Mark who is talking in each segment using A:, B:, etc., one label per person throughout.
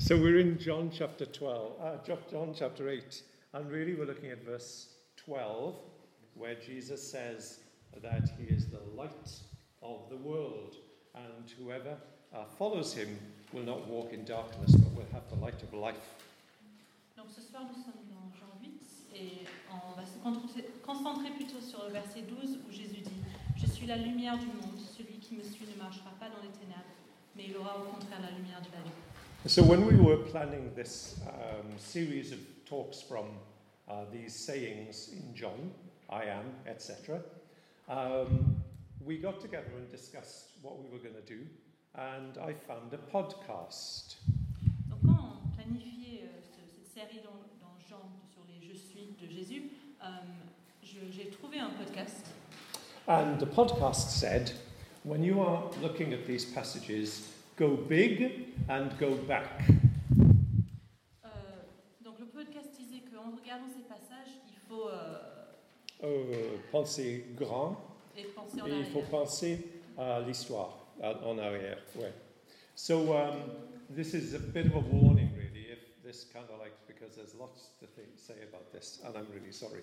A: So we're in John chapter 8, and really we're looking at verse 12, where Jesus says that he is the light of the world, and whoever follows him will not walk in darkness, but will have the light of life.
B: Donc ce soir nous sommes dans Jean 8 et on va se concentrer plutôt sur le verset 12 où Jésus dit « Je suis la lumière du monde, celui qui me suit ne marchera pas dans les ténèbres, mais il aura au contraire la lumière de la vie. »
A: So when we were planning this series of talks from these sayings in John, I am, etc., we got together and discussed what we were going to do, and I found a podcast.
B: Donc quand on planifiait cette série dans Jean sur les « Je suis » de Jésus, j'ai trouvé un podcast.
A: And the podcast said, when you are looking at these passages, go big and go back.
B: Donc le podcast disait qu'en regardant ces passages, il faut
A: penser grand
B: et penser en
A: et il
B: arrière.
A: faut penser à l'histoire en arrière. Ouais. So this is a bit of a warning, really, if this kind of like, because there's lots to say about this, and I'm really sorry.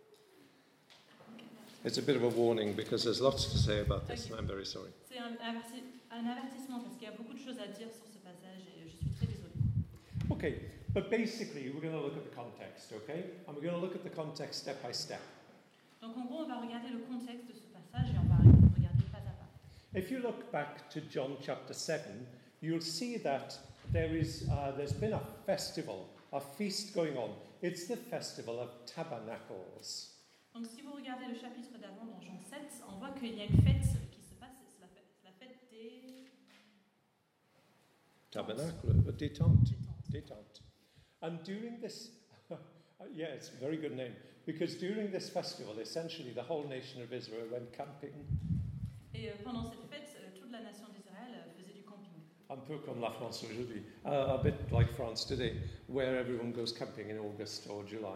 A: It's a bit of a warning because there's lots to say about this, and I'm very sorry.
B: C'est un avertissement parce qu'il y a beaucoup de choses à dire sur ce passage et je suis très désolée.
A: Okay, but basically we're going to look at the context, okay? And we're going to look at the context step by step.
B: Donc en gros, on va regarder le contexte de ce passage et on va regarder pas à pas.
A: If you look back to John chapter 7, you'll see that there's been a festival, a feast going on. It's the festival of tabernacles.
B: Donc si vous regardez le chapitre d'avant dans Jean 7, on voit qu'il y a une fête qui se passe, c'est la fête des
A: Tabernacle, détente. And during this, yeah, it's a very good name, because during this festival, essentially the whole nation of Israel went camping.
B: Et pendant cette fête, toute la nation d'Israël faisait du camping.
A: Un peu comme la France aujourd'hui, a bit like France today, where everyone goes camping in August or July.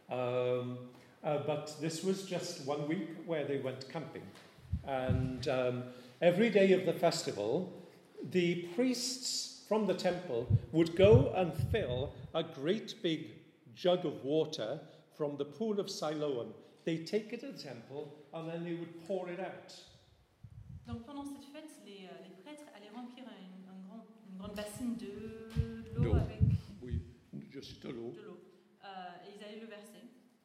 A: But this was just 1 week where they went camping. And every day of the festival, the priests from the temple would go and fill a great big jug of water from the pool of Siloam. They take it to the temple and then they would pour it out.
B: Donc pendant cette fête, les prêtres allaient remplir une grande bassine de l'eau avec
A: Oui, juste de l'eau.
B: Et ils allaient le verser.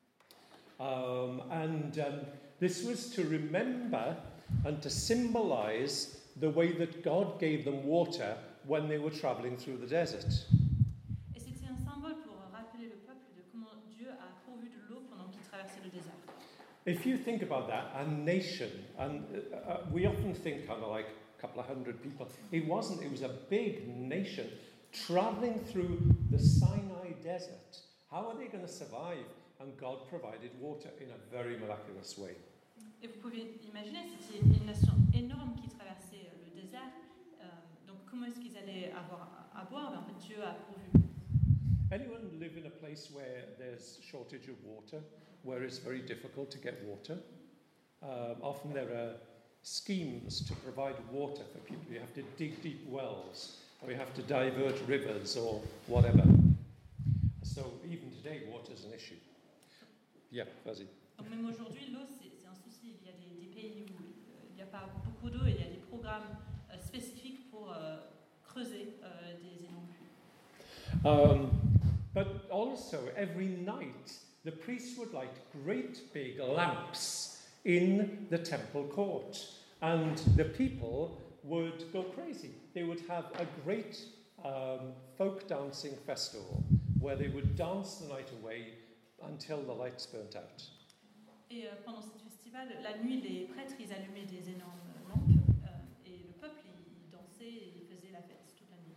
A: This was to remember and to symbolize the way that God gave them water when they were traveling through the desert.
B: Et c'était un symbole pour rappeler le peuple de comment Dieu a pourvu de l'eau pendant qu'ils traversaient le désert.
A: If you think about that, a nation, and we often think kind of like a couple of hundred people. It wasn't, it was a big nation traveling through the Sinai desert. How are they going to survive? And God provided water in a very miraculous way.
B: Et vous pouvez imaginer, c'était une nation énorme qui traversait le désert. Donc comment est-ce qu'ils allaient avoir à boire? En fait, Dieu a pourvu.
A: Anyone live in a place where there's shortage of water, where it's very difficult to get water? Often there are schemes to provide water for people. You have to dig deep wells, or you have to divert rivers, or whatever. So even today, water is an issue. Yeah, vas-y.
B: Donc même aujourd'hui, l'eau, c'est un souci. Il y a des pays où il n'y a pas beaucoup d'eau et il y a des programmes spécifiques pour creuser des énormes puits.
A: But also, every night, the priests would light great big lamps in the temple court. And the people would go crazy. They would have a great folk dancing festival where they would dance the night away until the lights burnt out.
B: Et pendant ce festival, la nuit, les prêtres, ils allumaient des énormes lampes et le peuple, il dansait et il faisait la fête toute la nuit.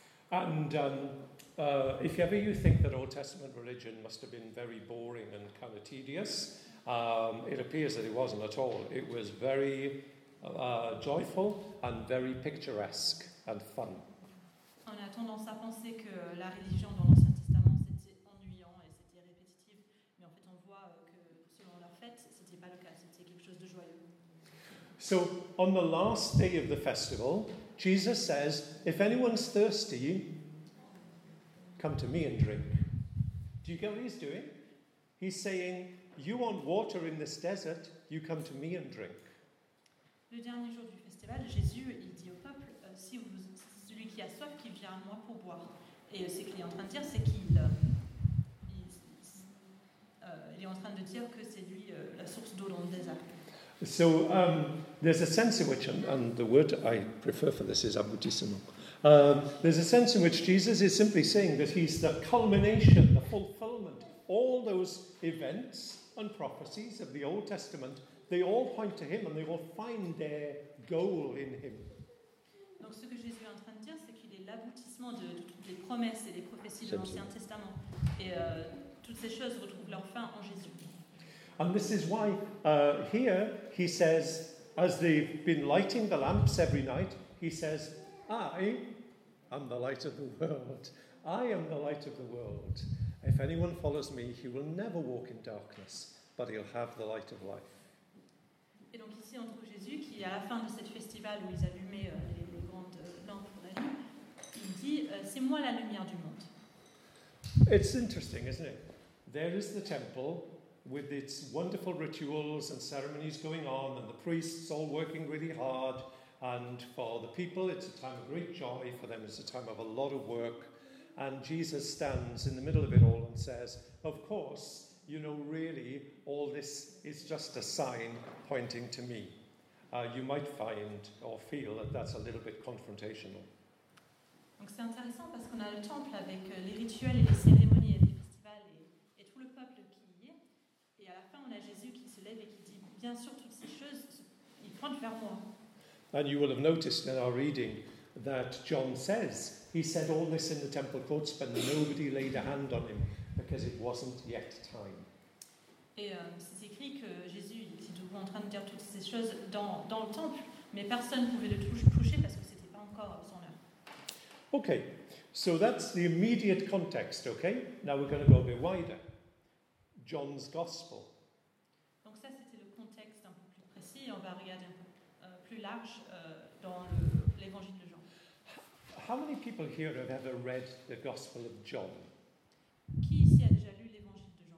A: And if ever you think that Old Testament religion must have been very boring and kind of tedious, it appears that it wasn't at all. It was very joyful and very picturesque and fun.
B: On a tendance à penser que la religion dans l'Ancien Testament c'était ennuyant et c'était répétitif, mais en fait on voit que selon leur fête, c'était pas le cas, c'était quelque chose de joyeux.
A: So on the last day of the festival, Jesus says, if anyone's thirsty, come to me and drink. Do you get what he's doing? He's saying, you want water in this desert, you come to me and drink.
B: Le dernier jour du festival, Jésus il dit au peuple si celui qui a soif qui vient à moi pour boire. Et ce qu'il est en train de dire, c'est qu'il est en train de dire que c'est lui la source d'eau dans le désert.
A: So there's a sense in which, and the word I prefer for this is aboutissement. There's a sense in which Jesus is simply saying that he's the culmination, the fulfillment. All those events and prophecies of the Old Testament, they all point to him and they all find their goal in him.
B: Donc ce que Jésus est en train de dire, c'est qu'il est l'aboutissement de toutes les promesses et les prophéties de l'Ancien Testament. Et toutes ces choses retrouvent leur fin en Jésus.
A: And this is why here he says, as they've been lighting the lamps every night, he says, I am the light of the world. I am the light of the world. If anyone follows me, he will never walk in darkness, but he'll have the light of life.
B: Et donc ici, on trouve Jésus qui, à la fin de cette festival où ils allumaient les grandes lampes pour la nuit, il dit c'est moi la lumière du monde.
A: It's interesting, isn't it? There is the temple with its wonderful rituals and ceremonies going on, and the priests all working really hard. And for the people, it's a time of great joy. For them, it's a time of a lot of work. And Jesus stands in the middle of it all and says, of course, you know, really, all this is just a sign pointing to me. You might find or feel that that's a little bit confrontational.
B: Donc c'est intéressant parce qu'on a le temple avec les rituels et les cérémonies et les festivals et tout le peuple qui y est. Et à la fin, on a Jésus qui se lève et qui dit, bien sûr, toutes ces choses, ils pointent vers moi.
A: And you will have noticed in our reading that John says, he said all this in the temple courts, but nobody laid a hand on him because it wasn't yet time.
B: Et c'est écrit que Jésus était en train de dire toutes ces choses dans le temple, mais personne ne pouvait le toucher parce que c'était pas encore son heure.
A: Okay, so that's the immediate context, okay? Now we're going to go a bit wider. John's Gospel.
B: Donc ça, c'était le contexte un peu plus précis. On va regarder un peu plus large dans l'évangile de Jean.
A: How many people here have ever read the Gospel of John?
B: Qui ici a déjà lu l'évangile de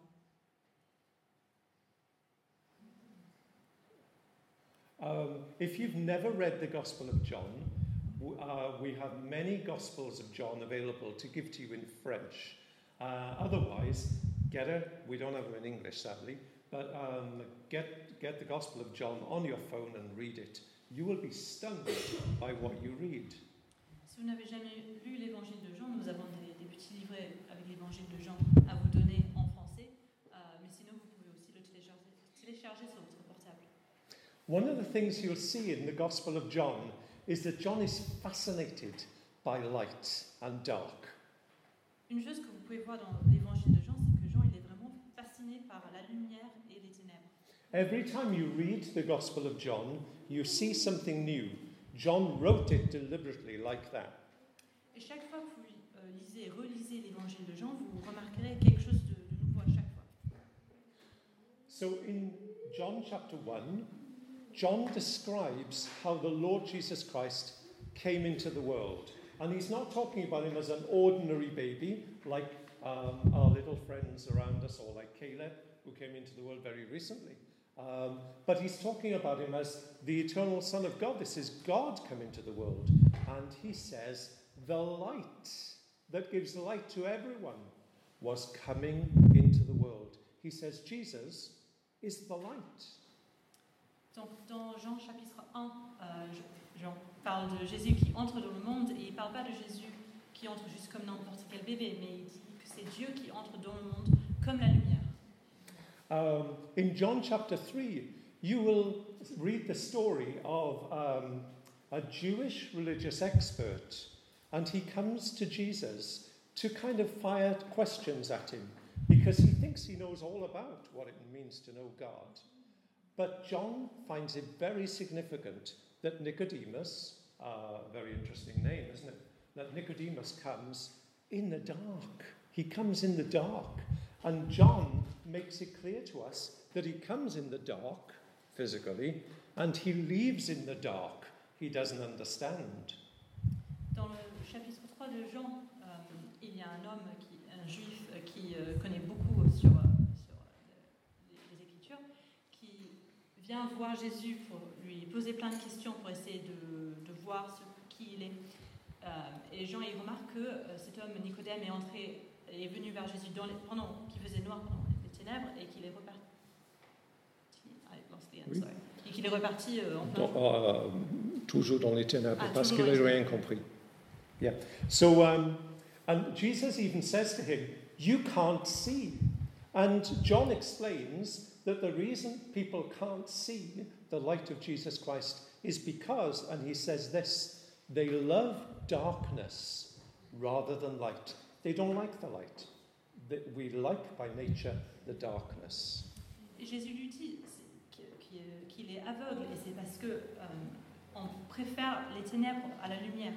B: Jean?
A: If you've never read the Gospel of John, we have many Gospels of John available to give to you in French. Otherwise, we don't have them in English sadly, but get the Gospel of John on your phone and read it. You will be stunned by what you read.
B: Si vous n'avez jamais lu l'évangile de Jean, nous avons des petits livrets avec l'évangile de Jean à vous donner en français, mais sinon vous pouvez aussi le télécharger sur votre portable.
A: One of the things you'll see in the Gospel of John is that John is fascinated by light and dark.
B: Une chose que vous pouvez voir dans l'évangile de Jean, c'est que Jean il est vraiment fasciné par la lumière et les ténèbres.
A: Every time you read the Gospel of John, you see something new. John wrote it deliberately like that.
B: Et chaque fois que vous lisez et relisez l'évangile de Jean, vous remarquerez quelque chose de nouveau à chaque fois.
A: So in John chapter 1, John describes how the Lord Jesus Christ came into the world. And he's not talking about him as an ordinary baby, like our little friends around us, or like Caleb, who came into the world very recently. But he's talking about him as the eternal Son of God. This is God come into the world. And he says, the light that gives light to everyone was coming into the world. He says, Jesus is the light.
B: Donc, dans Jean chapitre 1, Jean parle de Jésus qui entre dans le monde et il ne parle pas de Jésus qui entre juste comme n'importe quel bébé, mais il dit que c'est Dieu qui entre dans le monde comme la lumière.
A: In John chapter 3, you will read the story of a Jewish religious expert, and he comes to Jesus to kind of fire questions at him because he thinks he knows all about what it means to know God. But John finds it very significant that Nicodemus, very interesting name, isn't it? That Nicodemus comes in the dark. He comes in the dark. And John makes it clear to us that he comes in the dark, physically, and he leaves in the dark. He doesn't understand.
B: Dans le chapitre 3 de Jean, il y a un homme juif qui connaît beaucoup sur les Écritures, qui vient voir Jésus pour lui poser plein de questions pour essayer de voir qui il est. Et Jean il remarque que cet homme Nicodème est venu vers Jésus pendant qu'il faisait noir pendant les ténèbres et qu'il est reparti.
A: Oui.
B: Et qu'il est reparti en plein.
A: Toujours dans les ténèbres, parce qu'il
B: toujours
A: n'a
B: dans les
A: rien compris. Yeah. So, and Jesus even says to him, "You can't see." And John explains that the reason people can't see the light of Jesus Christ is because, and he says this, they love darkness rather than light. They don't like the light. We like by nature the darkness.
B: Et Jésus lui dit qu'il est aveugle, et c'est parce que on préfère les ténèbres à la lumière.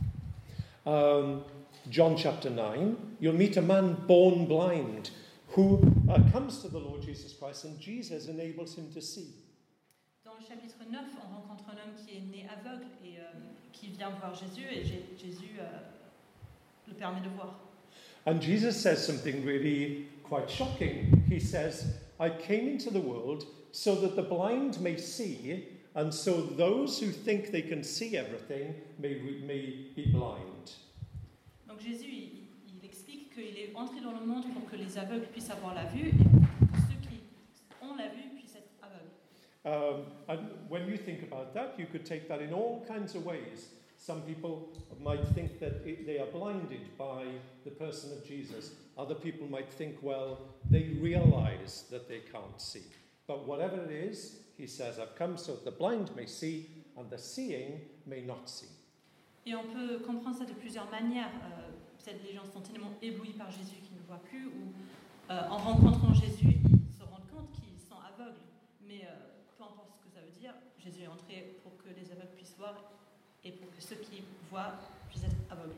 A: John chapter 9, you'll meet a man born blind who comes to the Lord Jesus Christ, and Jesus enables him to see.
B: Dans le chapitre 9, on rencontre un homme qui est né aveugle et qui vient voir Jésus, et Jésus le permet de voir.
A: And Jesus says something really quite shocking. He says, "I came into the world so that the blind may see, and so those who think they can see everything may be blind."
B: Donc Jésus, il explique qu'il est entré dans le monde pour que les aveugles puissent avoir la vue, et pour que ceux qui ont la vue puissent être aveugles.
A: And when you think about that, you could take that in all kinds of ways. Some people might think that they are blinded by the person of Jesus. Other people might think, well, they realize that they can't see. But whatever it is, he says, I've come so that the blind may see and the seeing may not see.
B: Et on peut comprendre ça de plusieurs manières. Peut-être les gens sont tellement éblouis par Jésus qu'ils ne voient plus, ou en rencontrant Jésus, ils se rendent compte qu'ils sont aveugles. Mais peu importe ce que ça veut dire, Jésus est entré pour que les aveugles puissent voir et pour que ceux qui voient puissent être aveugles.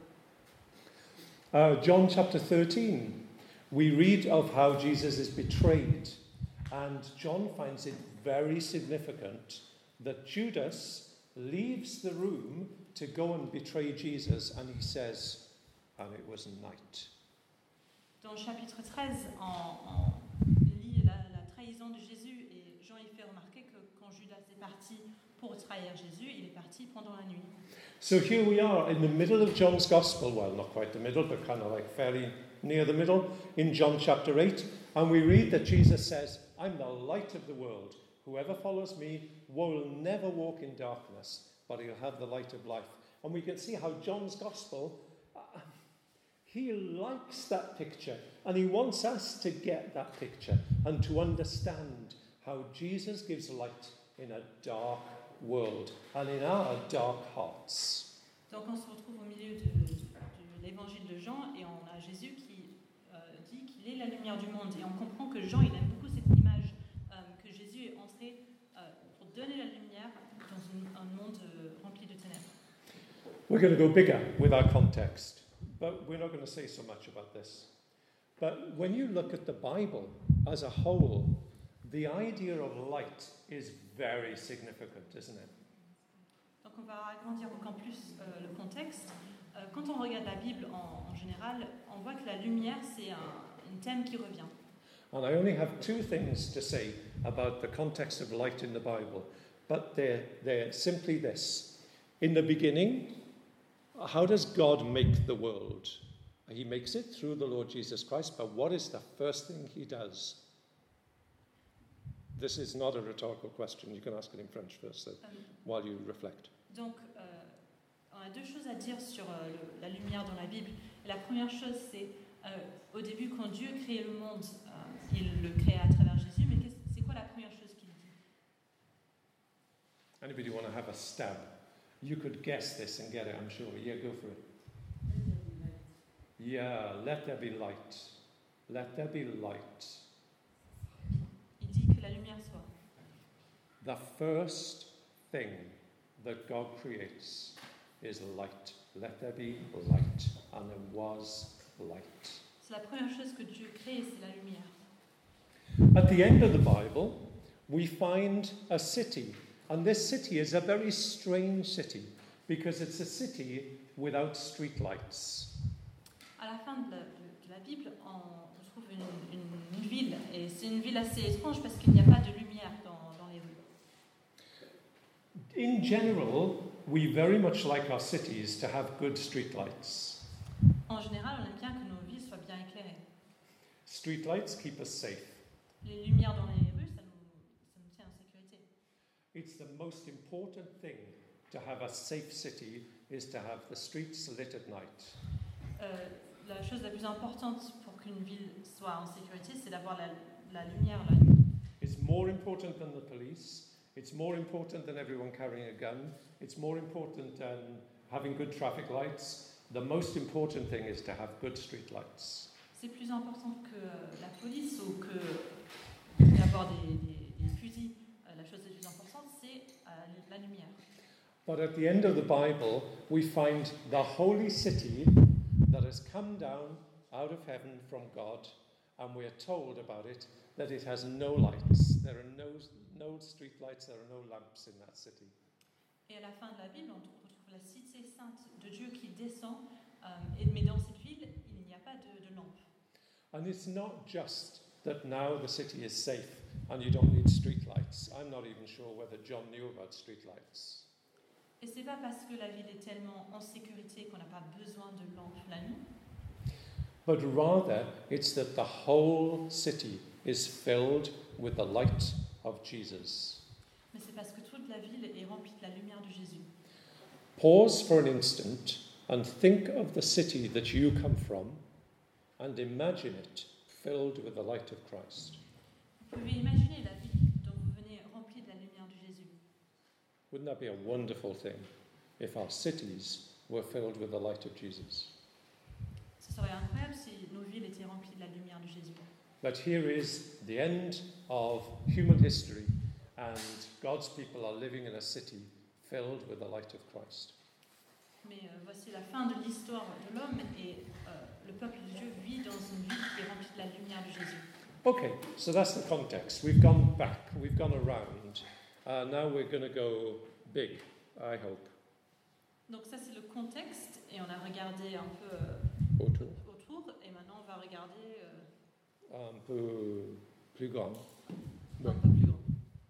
A: John chapter 13, we read of how Jesus is betrayed. And John finds it very significant that Judas leaves the room to go and betray Jesus, and he says, and it was night.
B: Dans le chapitre 13, il lit la trahison de Jésus, et Jean il fait remarquer que quand Judas est parti pour trahir Jésus, il est parti pendant la nuit.
A: So here we are in the middle of John's Gospel, well, not quite the middle, but kind of like fairly near the middle, in John chapter 8, and we read that Jesus says, I'm the light of the world. Whoever follows me will never walk in darkness, but he'll have the light of life. And we can see how John's Gospel, he likes that picture, and he wants us to get that picture and to understand how Jesus gives light in a dark world and in our dark hearts.
B: Donc on se retrouve au milieu de l'évangile de Jean, et on a Jésus qui dit qu'il est la lumière du monde, et on comprend que Jean il aime beaucoup cette image que Jésus est entré pour donner la lumière dans un monde rempli de ténèbres.
A: We're going to go bigger with our context, but we're not going to say so much about this. But when you look at the Bible as a whole, the idea of light is very significant, isn't it?
B: Donc on va agrandir encore plus le contexte. Quand on regarde la Bible en général, on voit que la lumière c'est un thème qui revient.
A: And I only have two things to say about the context of light in the Bible, but they're simply this. In the beginning, how does God make the world? He makes it through the Lord Jesus Christ, but what is the first thing he does? This is not a rhetorical question. You can ask it in French first, while you reflect.
B: Donc, on a deux choses à dire sur la lumière dans la Bible. Et la première chose, c'est au début, quand Dieu créait le monde, il le créait à travers Jésus. Mais c'est quoi la première chose qu'il dit?
A: Anybody want to have a stab? You could guess this and get it, I'm sure. Yeah, go for it. Yeah, let there be light. Let there be light.
B: Il dit que la lumière soit.
A: The first thing that God creates is light. Let there be light. And there was light.
B: C'est la première chose que Dieu crée, c'est la lumière.
A: At the end of the Bible, we find a city. And this city is a very strange city because it's a city without streetlights.
B: À À la fin de la Bible, on trouve une ville, et c'est une ville assez étrange parce qu'il n'y a pas de lumière dans les rues.
A: In general, we very much like our cities to have good streetlights.
B: En général, on aime bien que nos villes soient bien éclairées.
A: Streetlights keep us safe.
B: Les lumières dans les rues, ça nous tient en sécurité.
A: It's the most important thing to have a safe city is to have the streets lit at night.
B: La chose la plus importante pour qu'une ville soit en sécurité, c'est d'avoir la lumière la nuit.
A: It's more important than the police. It's more important than everyone carrying a gun. It's more important than having good traffic lights. The most important thing is to have good street lights.
B: C'est plus important que la police ou que d'avoir des fusils. La chose la plus importante, c'est la lumière.
A: But at the end of the Bible, we find the holy city that has come down out of heaven from God, and we are told about it that it has no lights. There are no street lights, there are no lamps in that city.
B: Et à la fin de la Bible, on retrouve la cité sainte de Dieu qui descend, mais dans cette ville, il n'y a pas de lampe.
A: And it's not just that now the city is safe and you don't need street lights. I'm not even sure whether John knew about street lights.
B: Et c'est pas parce que la ville est tellement en sécurité qu'on n'a pas besoin de lampes la nuit.
A: But rather, it's that the whole city is filled with the light of Jesus.
B: Mais c'est parce que toute la ville est remplie de la lumière de Jésus.
A: Pause for an instant and think of the city that you come from and imagine it filled with the light of Christ.
B: Vous pouvez imaginer la ville dont vous venez remplie de la lumière de Jésus.
A: Wouldn't that be a wonderful thing if our cities were filled with the light of Jesus?
B: Ce serait incroyable si nos villes étaient remplies de la lumière de Jésus.
A: But here is the end of human history, and God's people are living in a city filled with the light of Christ.
B: Mais voici la fin de l'histoire de l'homme et le peuple de Dieu vit dans une ville qui est remplie de la lumière de Jésus.
A: Okay, so that's the context. We've gone back, we've gone around. Now we're going to go big, I hope.
B: Donc ça c'est le contexte et on a regardé un peu
A: Autour.
B: et maintenant on va regarder
A: Un peu plus grand.
B: un peu plus grand.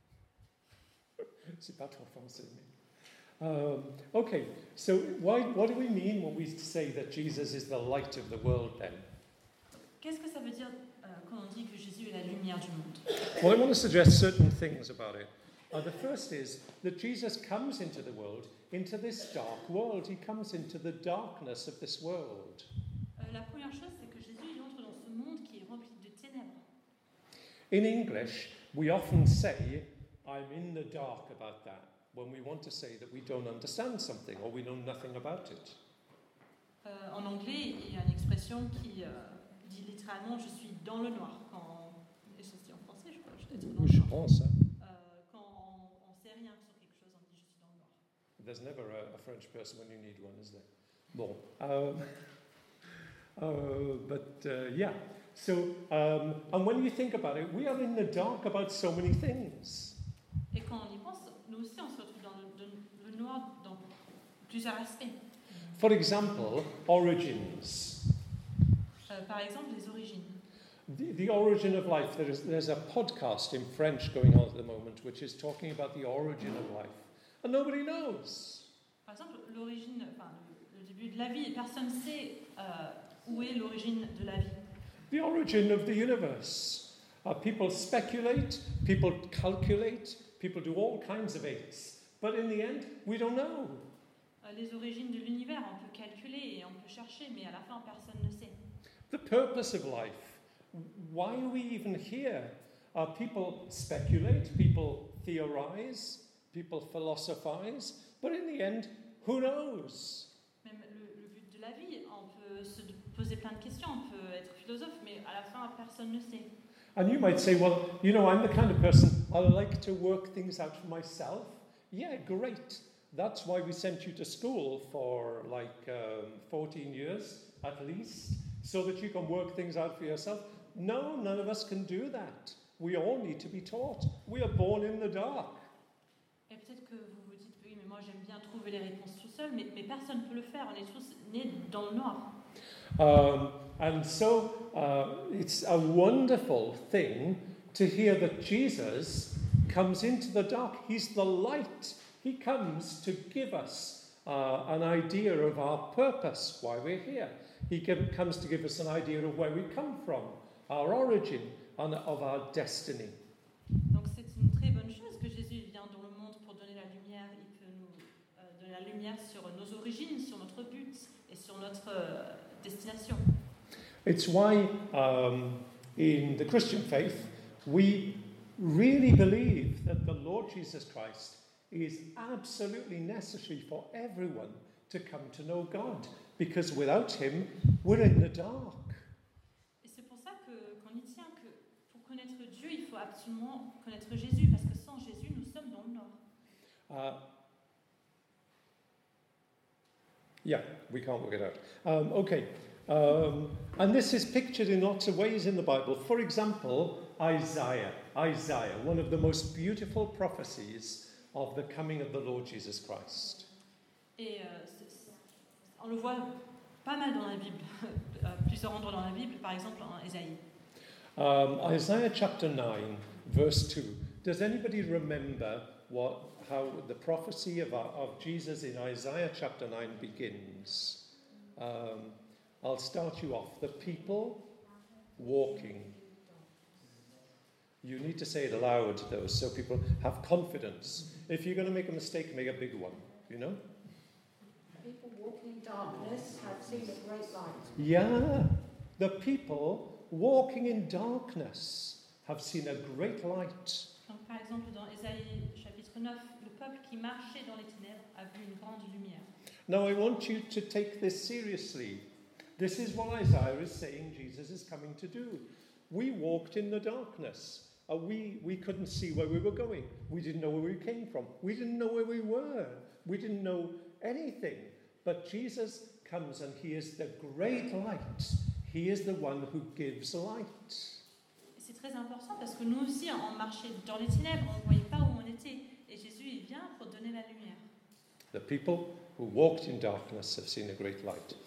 A: C'est pas trop français, mais... okay, so what do we mean when we say that Jesus is the light of the world then?
B: Qu'est-ce que ça veut dire quand on dit que Jésus est la lumière du monde?
A: Well, I want to suggest certain things about it. The first is that Jesus comes into the world, into this dark world. He comes into the darkness of this world.
B: La première chose, c'est que Jésus entre dans ce monde qui est rempli de ténèbres.
A: In English, we often say, I'm in the dark about that, when we want to say that we don't understand something or we know nothing about it.
B: En anglais, il y a une expression qui dit littéralement « je suis dans le noir ». Et ça se dit en français, je crois.
A: Je pense, hein?
B: Quand on ne sait rien sur quelque chose, on dit « je suis dans le noir ».
A: There's never a French person when you need one, is there? Bon. Yeah. So, and when you think about it, we are in the dark about so many things.
B: Et quand on y pense, nous aussi, on se retrouve dans le noir dans plusieurs aspects.
A: For example, origins.
B: Par exemple, les origines.
A: The origin of life. There's a podcast in French going on at the moment which is talking about the origin of life. And nobody knows.
B: Par exemple, l'origine, enfin, le début de la vie, personne ne sait où est l'origine de la vie.
A: The origin of the universe. People speculate, people calculate, people do all kinds of eights. But in the end, we don't know.
B: Les origines de l'univers, on peut calculer et on peut chercher, mais à la fin, personne ne sait.
A: The purpose of life. Why are we even here? People speculate, people theorize, people philosophize, but in the end, who knows?
B: Même le but de la vie, on peut se poser plein de questions, on peut être philosophe, mais à la fin, personne ne sait.
A: And you might say, well, you know, I'm the kind of person, I like to work things out for myself. Yeah, great. That's why we sent you to school for 14 years at least, so that you can work things out for yourself. No, none of us can do that. We all need to be taught. We are born in the dark.
B: Et peut-être que vous vous dites, oui, mais moi j'aime bien trouver les réponses tout seul, mais personne ne peut le faire, on est tous nés dans le noir.
A: And so it's a wonderful thing to hear that Jesus comes into the dark. He's the light. He comes to give us an idea of our purpose, why we're here. He comes to give us an idea of where we come from, our origin, and of our destiny.
B: Donc c'est une très bonne chose que Jésus vient dans le monde pour donner la lumière. Il peut nous donner la lumière sur nos origines, sur notre but et sur notre destination.
A: It's why in the Christian faith we really believe that the Lord Jesus Christ is absolutely necessary for everyone to come to know God, because without him we're in the dark.
B: Et c'est pour ça qu'on y tient, que pour connaître Dieu, il faut absolument connaître Jésus, parce que sans Jésus, nous sommes dans le nord.
A: Yeah, we can't work it out. Okay. And this is pictured in lots of ways in the Bible. For example, Isaiah, one of the most beautiful prophecies of the coming of the Lord Jesus Christ.
B: Et on le voit pas mal dans la Bible, plusieurs endroits dans la Bible, par exemple en Ésaïe.
A: Isaiah chapter 9, verse 2. Does anybody remember how the prophecy of Jesus in Isaiah chapter 9 begins? I'll start you off. The people walking. You need to say it aloud, though, so people have confidence. If you're going to make a mistake, make a big one, you know?
C: People walking in darkness have seen a great light.
A: Yeah, the people walking in darkness have seen a great light.
B: Donc, par exemple, dans Ésaïe chapitre 9, le peuple qui marchait dans les ténèbres a vu une grande lumière.
A: Now, I want you to take this seriously. This is what Isaiah is saying Jesus is coming to do. We walked in the darkness. We couldn't see where we were going. We didn't know where we came from. We didn't know where we were. We didn't know anything. But Jesus comes and he is the great light. He is the one who gives light.
B: C'est très important parce que nous aussi, on marchait dans les ténèbres, on ne voyait pas où on était. Et Jésus, il vient pour donner la lumière.
A: The people who walked in darkness have seen a great light.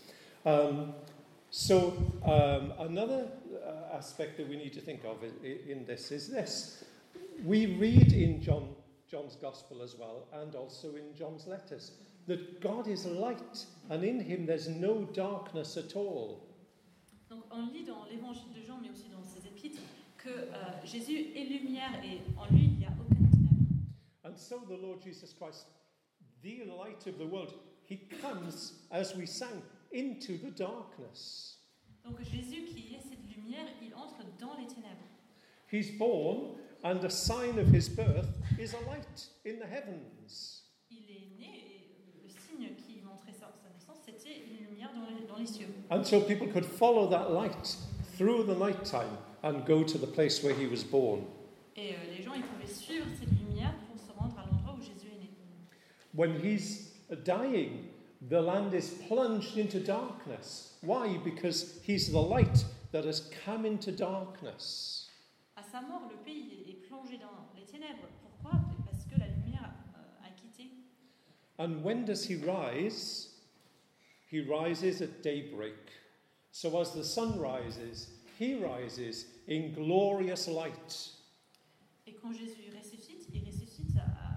A: Another aspect that we need to think of in this is this. We read in John's Gospel as well, and also in John's letters, that God is light, and in him there's no darkness at all.
B: Donc on lit dans l'évangile de Jean, mais aussi dans ses épîtres, que Jésus est lumière et en lui il n'y a aucune ténèbre.
A: And so the Lord Jesus Christ, the light of the world, he comes, as we sang, into the darkness.
B: Donc Jésus qui est cette lumière, il entre dans les ténèbres.
A: He's born, and a sign of his birth is a light in the heavens.
B: Il est né et le signe qui montrait sa naissance, c'était une lumière dans les cieux.
A: And so people could follow that light through the night time and go to the place where he was born.
B: Et les gens, ils pouvaient suivre cette lumière pour se rendre à l'endroit où Jésus est né.
A: When he's dying, the land is plunged into darkness. Why? Because he's the light that has come into darkness.
B: À sa mort, le pays est plongé dans les ténèbres. Pourquoi? Parce que la lumière a quitté.
A: And when does he rise? He rises at daybreak. So as the sun rises, he rises in glorious light.
B: Et quand Jésus ressuscite, il ressuscite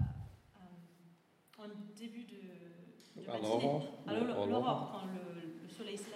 B: en début de matinée. À l'aurore, quand le soleil se lève.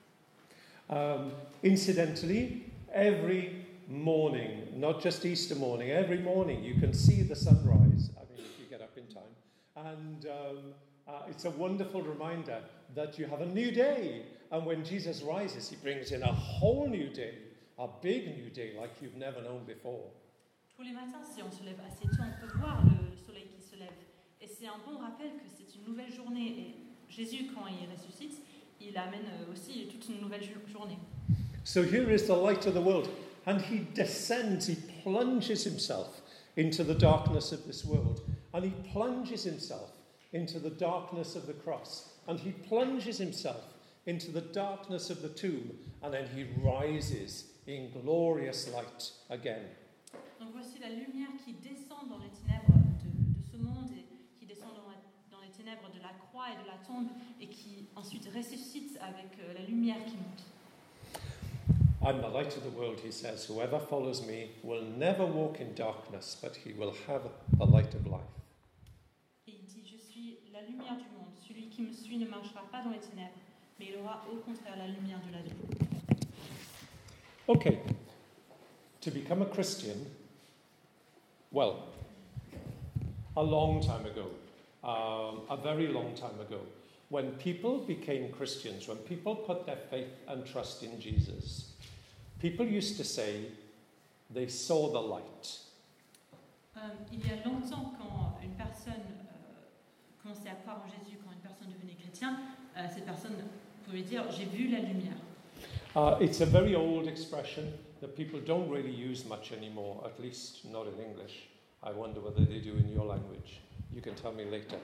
A: Incidentally, every morning, not just Easter morning, every morning you can see the sunrise. I mean, if you get up in time. And it's a wonderful reminder that you have a new day. And when Jesus rises, he brings in a whole new day, a big new day like you've never known before.
B: Tous les matins, si on se lève assez tôt, on peut voir le soleil qui se lève. Et c'est un bon rappel que c'est une nouvelle journée. Et Jésus, quand il ressuscite, il amène aussi toute une nouvelle journée.
A: So here is the light of the world. And he descends, he plunges himself into the darkness of this world. And he plunges himself into the darkness of the cross. And he plunges himself into the darkness of the tomb. And then he rises in glorious light again.
B: Donc voici la lumière qui descend dans les ténèbres de ce monde et qui descend dans les ténèbres de la croix croix et de la tombe et qui ensuite ressuscite avec la lumière qui monte.
A: I'm the light of the world, he says. Whoever follows me will never walk in darkness, but he will have the light of life.
B: Et il dit, je suis la lumière du monde. Celui qui me suit ne marchera pas dans les ténèbres, mais il aura au contraire la lumière de la vie.
A: Okay, to become a Christian, well, a long time ago, a very long time ago, when people became Christians, when people put their faith and trust in Jesus, people used to say they saw the light.
B: Il y a longtemps, quand une personne commençait à croire en Jésus, quand une personne devenait chrétienne, cette personne pouvait dire « j'ai vu la lumière ».
A: It's a very old expression that people don't really use much anymore, at least not in English. I wonder whether they do in your language. You can tell me later.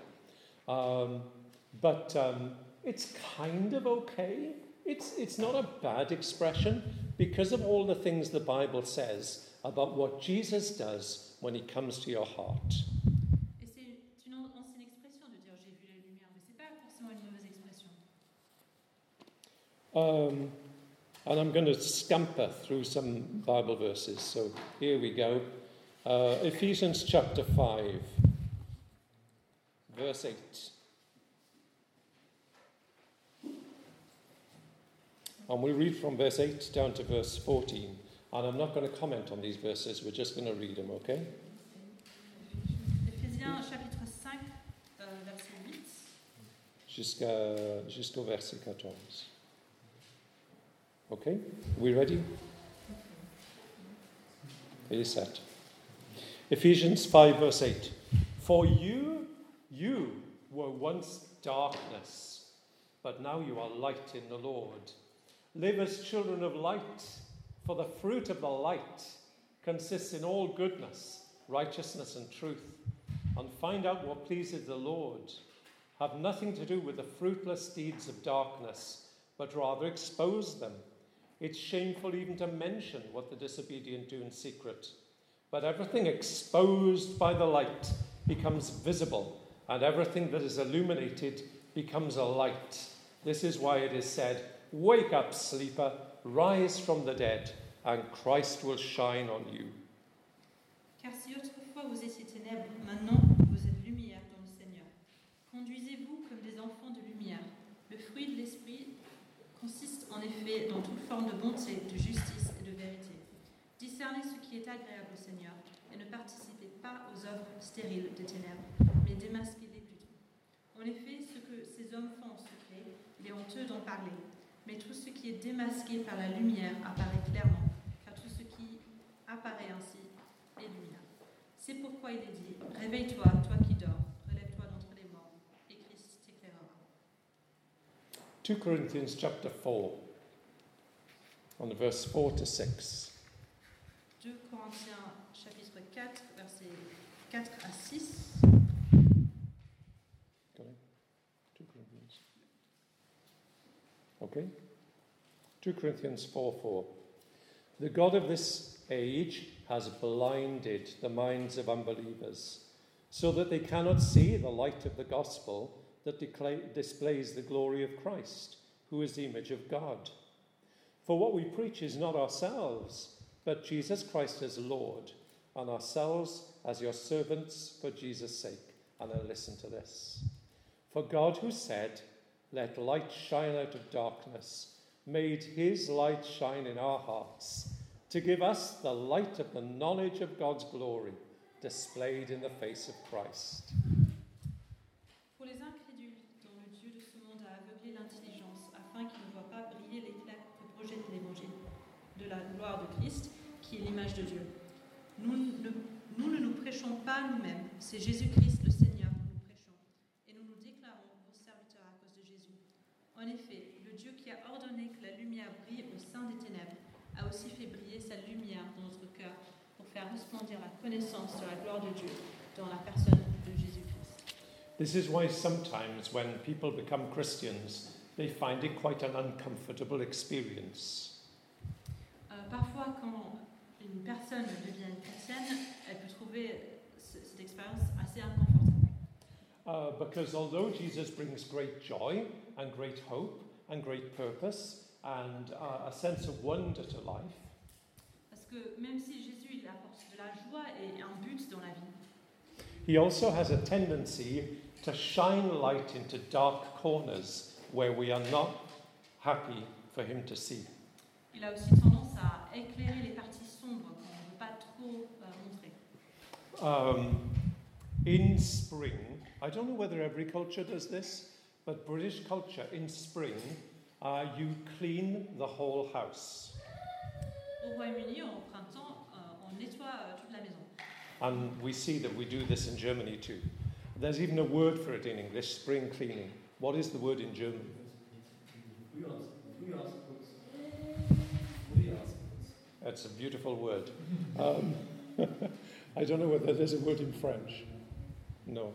A: But it's kind of okay. It's not a bad expression because of all the things the Bible says about what Jesus does when he comes to your heart.
B: Et c'est une ancienne expression de dire « j'ai vu la lumière », mais ce n'est pas forcément une mauvaise expression.
A: And I'm going to scamper through some Bible verses. So here we go. Ephesians chapter 5, verse 8. And we read from verse 8 down to verse 14. And I'm not going to comment on these verses, we're just going to read them, okay?
B: Éphésiens chapitre 5, verset 8.
A: Jusqu'au verset 14. Okay, we ready? It is set. Ephesians 5 verse 8. For you were once darkness, but now you are light in the Lord. Live as children of light, for the fruit of the light consists in all goodness, righteousness and truth. And find out what pleases the Lord. Have nothing to do with the fruitless deeds of darkness, but rather expose them. It's shameful even to mention what the disobedient do in secret. But everything exposed by the light becomes visible, and everything that is illuminated becomes a light. This is why it is said, "Wake up, sleeper, rise from the dead, and Christ will shine on you."
B: Car si autrefois vous étiez ténèbres, maintenant vous êtes lumière dans le Seigneur. Conduisez-vous comme des enfants de lumière. Le fruit de l'esprit consiste en effet dans toute forme de bonté, de justice et de vérité. Discernez ce qui est agréable au Seigneur et ne participez pas aux œuvres stériles des ténèbres, mais démasquez-les plutôt. En effet, ce que ces hommes font en secret, il est honteux d'en parler, mais tout ce qui est démasqué par la lumière apparaît clairement, car tout ce qui apparaît ainsi est lumière. C'est pourquoi il est dit, réveille-toi, toi qui dors, relève-toi d'entre les morts, et Christ t'éclairera.
A: 2 Corinthians chapter 4, on verse 4 to 6.
B: 2 Corinthiens chapitre 4, versets 4 à 6.
A: Got it? 2 Corinthians. Okay? 2 Corinthians 4:4. The God of this age has blinded the minds of unbelievers, so that they cannot see the light of the gospel that displays the glory of Christ, who is the image of God. For what we preach is not ourselves, but Jesus Christ as Lord, and ourselves as your servants for Jesus' sake. And now listen to this. For God, who said, "Let light shine out of darkness," made his light shine in our hearts, to give us the light of the knowledge of God's glory, displayed in the face of Christ.
B: Pour les incrédules, dont le Dieu de ce monde a aveuglé l'intelligence, afin qu'ils ne voient pas briller l'éclat que projette l'évangile de la gloire de Christ, qui est l'image de Dieu. Nous ne nous prêchons pas nous-mêmes, c'est Jésus-Christ le Seigneur que nous prêchons, et nous nous déclarons vos serviteurs à cause de Jésus. En effet, le Dieu qui a ordonné que la lumière brille au sein des ténèbres a aussi fait briller sa lumière dans notre cœur pour faire resplendir la connaissance de la gloire de Dieu dans la personne de Jésus-Christ.
A: This is why sometimes when people become Christians, they find it quite an uncomfortable experience.
B: Parfois, quand une personne devient chrétienne, elle peut trouver cette expérience assez inconfortable.
A: Because although Jesus brings great joy and great hope and great purpose and a sense of wonder to life,
B: Parce que même si Jésus il apporte de la joie et un but dans la vie,
A: he also has a tendency to shine light into dark corners where we are not happy for him to see.
B: il a aussi tendance à éclairer les parties sombres qu'on ne veut pas trop montrer.
A: In spring, I don't know whether every culture does this, but British culture, in spring, you clean the whole house.
B: Au Royaume-Uni, au printemps, on nettoie toute la maison.
A: And we see that we do this in Germany too. There's even a word for it in English, spring cleaning. What is the word in German? That's a beautiful word. I don't know whether there's a word in French. No.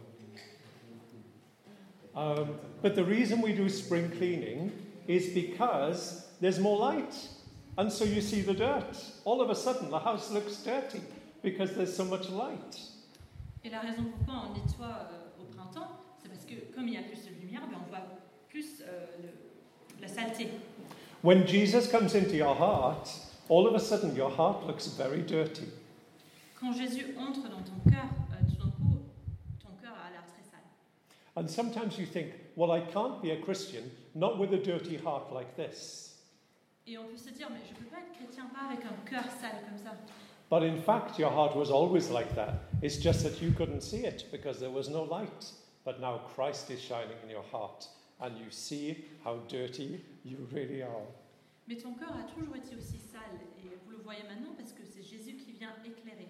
A: But the reason we do spring cleaning is because there's more light. And so you see the dirt. All of a sudden, the house looks dirty because there's so much light.
B: Et la raison pourquoi on nettoie au printemps, c'est parce que comme il y a plus de lumière, ben on voit plus la saleté.
A: When Jesus comes into your heart, all of a sudden your heart looks very dirty.
B: Quand Jésus entre dans ton cœur, tout d'un coup, ton cœur a l'air très sale.
A: And sometimes you think, well, I can't be a Christian, not with a dirty heart like this.
B: Et on peut se dire, mais je ne peux pas être chrétien pas avec un cœur sale comme ça.
A: But in fact, your heart was always like that. It's just that you couldn't see it because there was no light. But now Christ is shining in your heart and you see how dirty you really are.
B: Mais ton cœur a toujours été aussi sale et vous le voyez maintenant parce que c'est Jésus qui vient éclairer.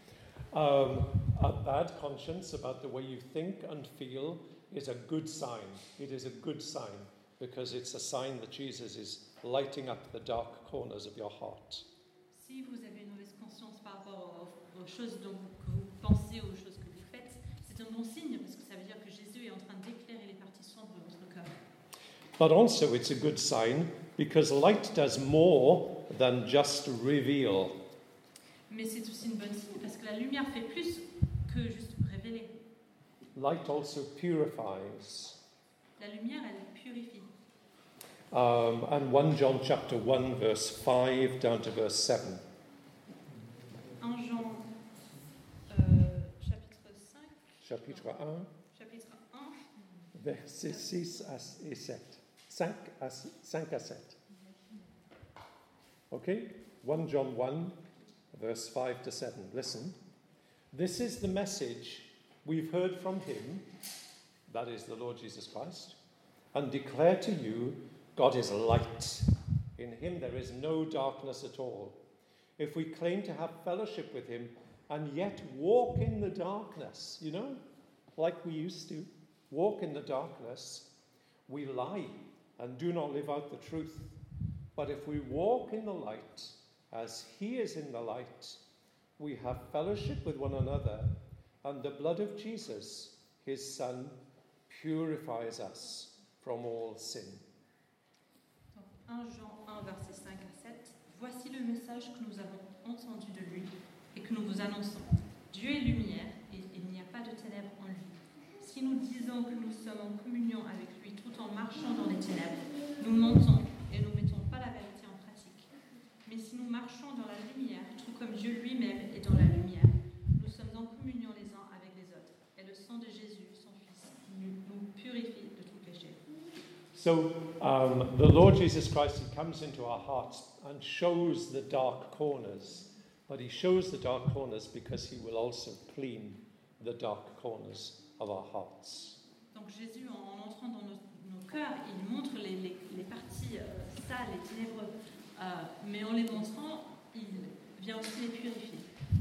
A: A bad conscience about the way you think and feel is a good sign. It is a good sign because it's a sign that Jesus is lighting up the dark corners of your heart.
B: Si vous avez une mauvaise conscience par rapport aux choses que vous pensez, aux choses que vous faites, c'est un bon signe parce que ça veut dire que Jésus est en train d'éclairer les parties sombres de votre cœur.
A: But also it's a good sign because light does more than just reveal.
B: Mais c'est aussi une bonne signe parce que la lumière fait plus que juste révéler.
A: Light also purifies.
B: La lumière, elle purifie.
A: And 1 John chapter 1 verse 5 down to verse 7.
B: 1 Jean chapitre 5.
A: Chapitre 1,
B: Chapitre 1.
A: versets 6 et 7. 5 à 7. Okay? 1 John 1 verse 5 to 7. Listen. This is the message we've heard from him, that is the Lord Jesus Christ, and declare to you, God is light. In him there is no darkness at all. If we claim to have fellowship with him and yet walk in the darkness, you know, like we used to, walk in the darkness, we lie and do not live out the truth. But if we walk in the light, as he is in the light, we have fellowship with one another, and the blood of Jesus, his Son, purifies us from all sin.
B: 1 Jean 1, versets 5 à 7. Voici le message que nous avons entendu de lui et que nous vous annonçons. Dieu est lumière et il n'y a pas de ténèbres en lui. Si nous disons que nous sommes en communion avec lui tout en marchant dans les ténèbres, nous mentons et nous ne mettons pas la vérité en pratique. Mais si nous marchons dans la lumière, tout comme Dieu lui-même est dans la lumière, nous sommes en communion les uns avec les autres. Et le sang de Jésus, son Fils, nous purifie de tout péché.
A: So the Lord Jesus Christ, he comes into our hearts and shows the dark corners. But he shows the dark corners because he will also clean the dark corners of our hearts.
B: Donc Jésus, en entrant dans nos cœurs, il montre les parties sales et ténébreuses. Mais en les montrant, il vient aussi les purifier.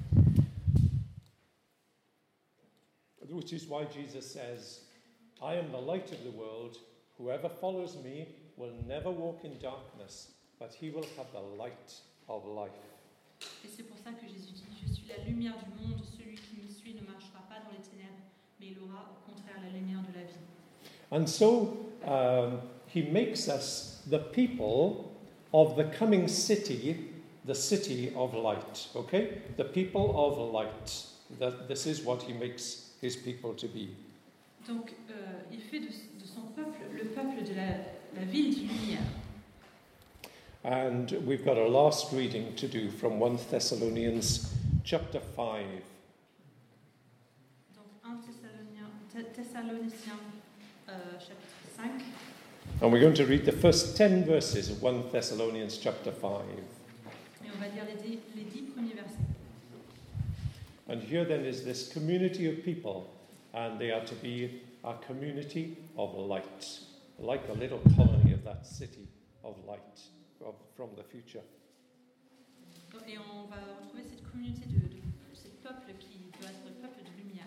A: Which is why Jesus says, I am the light of the world. Whoever follows me will never walk in darkness, but he will have the light of life.
B: Et c'est pour ça que Jésus dit, je suis la lumière du monde, celui qui me suit ne marchera pas dans les ténèbres, mais il aura au contraire la lumière de la vie.
A: And so he makes us the people of the coming city, the city of light, okay? The people of light. This is what he makes his people to be.
B: Donc, il fait de son peuple le peuple de la ville de lumière.
A: And we've got our last reading to do from 1 Thessalonians chapter 5.
B: Donc, 1 Thessaloniciens, chapitre 5.
A: And we're going to read the first 10 verses of 1 Thessalonians chapter 5.
B: Et on va lire les 10 premiers versets.
A: And here then is this community of people, and they are to be a community of light, like a little colony of that city of light from the future.
B: Et on va retrouver cette communauté de ce peuple qui doit être le peuple de lumière.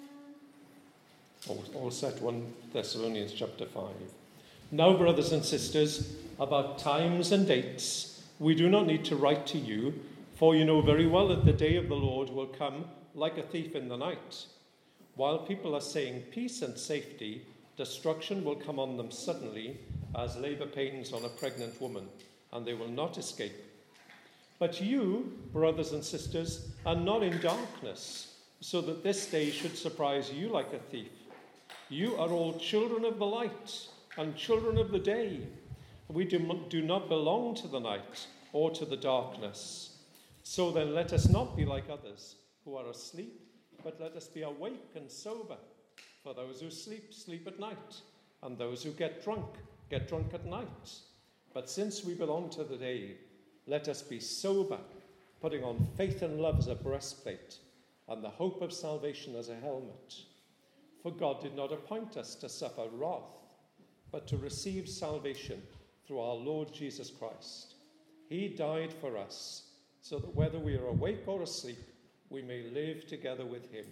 A: All set 1 Thessalonians chapter 5. Now, brothers and sisters, about times and dates, we do not need to write to you, for you know very well that the day of the Lord will come like a thief in the night. While people are saying peace and safety, destruction will come on them suddenly, as labor pains on a pregnant woman, and they will not escape. But you, brothers and sisters, are not in darkness, so that this day should surprise you like a thief. You are all children of the light and children of the day. We do not belong to the night or to the darkness. So then let us not be like others who are asleep, but let us be awake and sober. For those who sleep, sleep at night, and those who get drunk at night. But since we belong to the day, let us be sober, putting on faith and love as a breastplate, and the hope of salvation as a helmet. For God did not appoint us to suffer wrath, but to receive salvation through our Lord Jesus Christ. He died for us, so that whether we are awake or asleep, we may live together with him.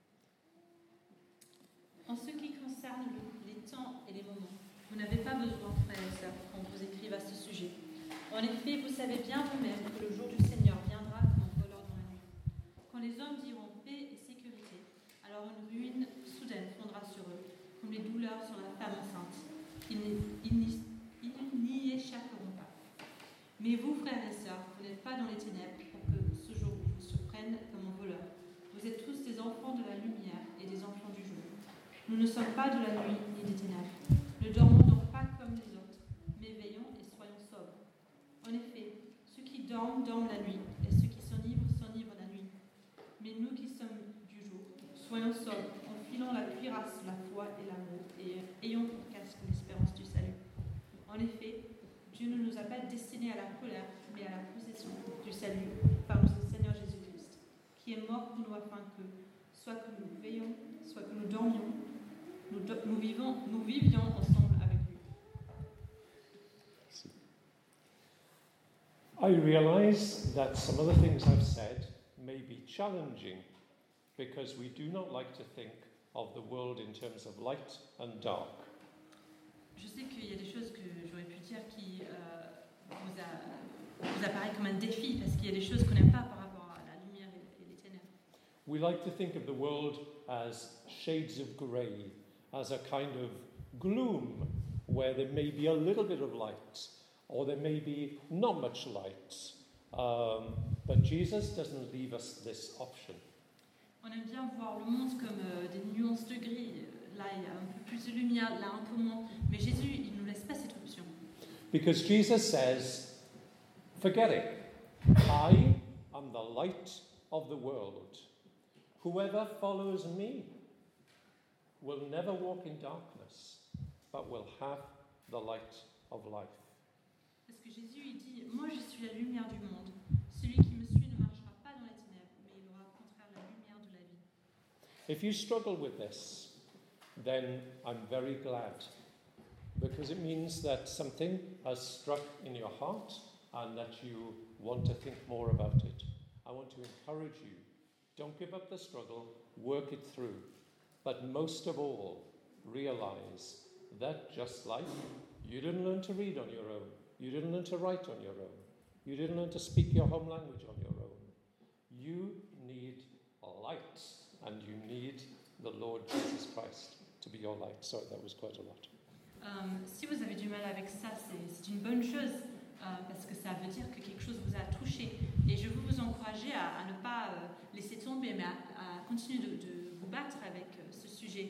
B: En ce qui concerne les temps et les moments, vous n'avez pas besoin, frères et sœurs, qu'on vous écrive à ce sujet. En effet, vous savez bien vous-même que le jour du Seigneur viendra comme un voleur dans la nuit. Quand les hommes diront paix et sécurité, alors une ruine soudaine fondra sur eux, comme les douleurs sur la femme enceinte. Ils n'y échapperont pas. Mais vous, frères et sœurs, vous n'êtes pas dans les ténèbres pour que ce jour vous surprenne comme un voleur. Vous êtes tous des enfants de la lumière et des enfants du jour. Nous ne sommes pas de la nuit ni des ténèbres. Ne dormons donc pas comme les autres, mais veillons et soyons sobres. En effet, ceux qui dorment, dorment la nuit, et ceux qui s'enivrent la nuit. Mais nous qui sommes du jour, soyons sobres, enfilons la cuirasse, la foi et l'amour, et ayons pour casque l'espérance du salut. En effet, Dieu ne nous a pas destinés à la colère, mais à la possession du salut par notre Seigneur Jésus-Christ, qui est mort pour nous afin que, soit que nous veillions, soit que nous dormions, nous vivions ensemble avec lui.
A: I realize that some of the things I've said may be challenging because we do not like to think of the world in terms of light and dark.
B: Je sais qu'il y a des choses que j'aurais pu dire qui vous apparaissent comme un défi parce qu'il y a des choses qu'on n'aime pas par rapport à la lumière et les ténèbres.
A: We like to think of the world as shades of grey, as a kind of gloom where there may be a little bit of light or there may be not much light. But Jesus doesn't leave us this option.
B: On aime bien voir le monde comme des nuances de gris. Là, il y a un peu plus de lumière, là, un peu moins. Mais Jésus, il ne nous laisse pas cette option.
A: Because Jesus says, forget it. I am the light of the world. Whoever follows me will never walk in darkness, but will have the light of life.
B: Parce que Jésus, il dit, moi je suis la lumière du monde. Celui qui me suit ne marchera pas dans les ténèbres, mais il aura au contraire la lumière de la vie.
A: If you struggle with this, then I'm very glad, because it means that something has struck in your heart and that you want to think more about it. I want to encourage you. Don't give up the struggle, work it through. But most of all, realize that just like you didn't learn to read on your own, you didn't learn to write on your own, you didn't learn to speak your home language on your own, you need a light, and you need the Lord Jesus Christ to be your light. Sorry, that was quite a lot.
B: Si vous avez du mal avec ça, c'est une bonne chose, parce que ça veut dire que quelque chose vous a touché. Et je veux vous encourager à ne pas laisser tomber, mais à continuer de vous battre avec ce sujet.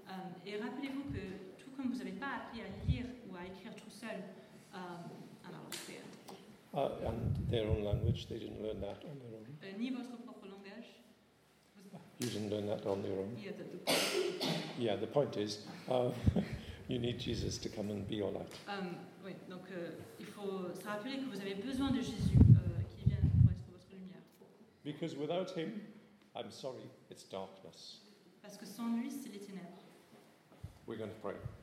B: Et rappelez-vous que tout comme vous n'avez pas appris à lire ou à écrire tout seul, alors c'est
A: and their own language, they didn't learn that on their own.
B: ni votre propre langage.
A: You didn't learn that on your own.
B: Yeah,
A: Yeah, the point is, you need Jesus to come and be your light.
B: oui, donc il faut se rappeler que vous avez besoin de Jésus qui vienne pour être votre lumière.
A: Because without him, I'm sorry, it's darkness.
B: Parce que sans lui, c'est les ténèbres.
A: We're going to pray.